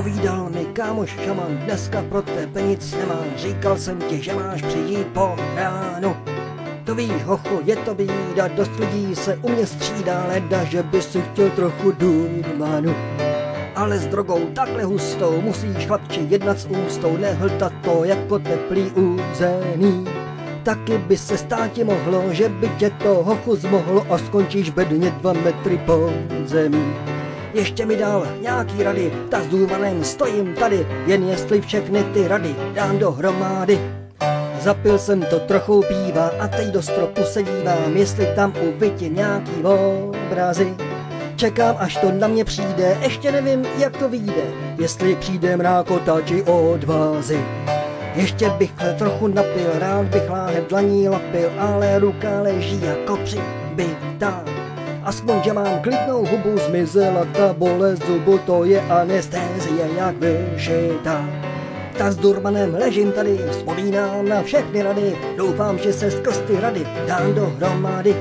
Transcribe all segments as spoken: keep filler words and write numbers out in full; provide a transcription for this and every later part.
Povídal mi kámoš šaman, dneska pro tebe nic nemám, říkal jsem ti, že máš přijít po ránu. To víš, hocho, je to bída, dost lidí se u mě střídá, leda, že by si chtěl trochu durmanu. Ale s drogou takhle hustou musíš, chlapče, jednat s ústou, nehltat to jako teplý úzený. Taky by se stát ti mohlo, že by tě to hochu zmohlo a skončíš bedně dva metry pod zemí. Ještě mi dal nějaký rady, ta s důvanem stojím tady, jen jestli všechny ty rady dám dohromady. Zapil jsem to trochu píva a teď do stropu se dívám, jestli tam uvidím nějaký obrazy. Čekám, až to na mě přijde, ještě nevím, jak to vyjde, jestli přijde mrákota či odvazy. Ještě bych trochu napil, rád bych láhev dlaní lapil, ale ruka leží jako přibitá. Aspoň, že mám klidnou hubu, zmizela ta bolest zubu, to je anestézie jak vyšitá. Tak s durmanem ležím tady, vzpomínám na všechny rady, doufám, že se skrz ty rady dám dohromady.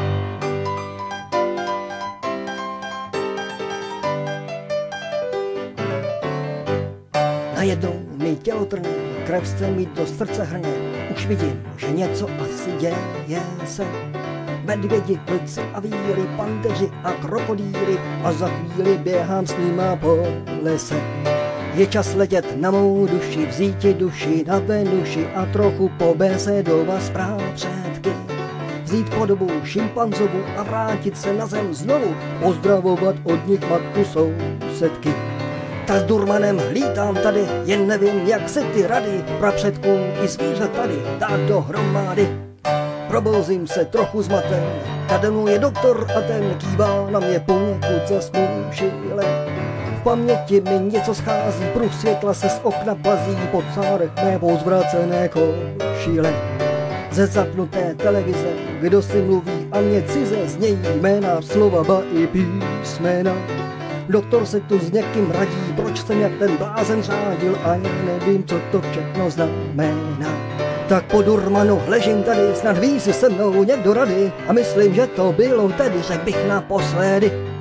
Najednou mi tělo trne, krev se mi do srdce hrne, už vidím, že něco asi děje se. Medvědi, vlci a víry, panteři a krokodýly a za chvíli běhám s nima po lese. Je čas letět na mou duši, vzít ti duši na Venuši a trochu pobésedovat s prapředky. Vzít podobu šimpanzovu a vrátit se na zem znovu, pozdravovat od nich matku sousedky. Tak s durmanem lítám tady, jen nevím, jak se ty rady prapředků i zvířat tady dát dohromady. Probouzím se trochu zmaten, nade mnou je doktor a ten kývá na mě poněkud zasmoušile. V paměti mi něco schází, pruh světla se z okna plazí, pod zádech mé pozvracené košile. Ze zapnuté televize, kdo si mluví a mě cize znějí jména, slova, ba i písmena. Doktor se tu s někým radí, proč jsem jak ten blázen řádil a já nevím, co to všechno znamená. Tak po durmanu ležím tady, snad ví si se mnou někdo rady a myslím, že to bylo tedy, řekl bych naposledy.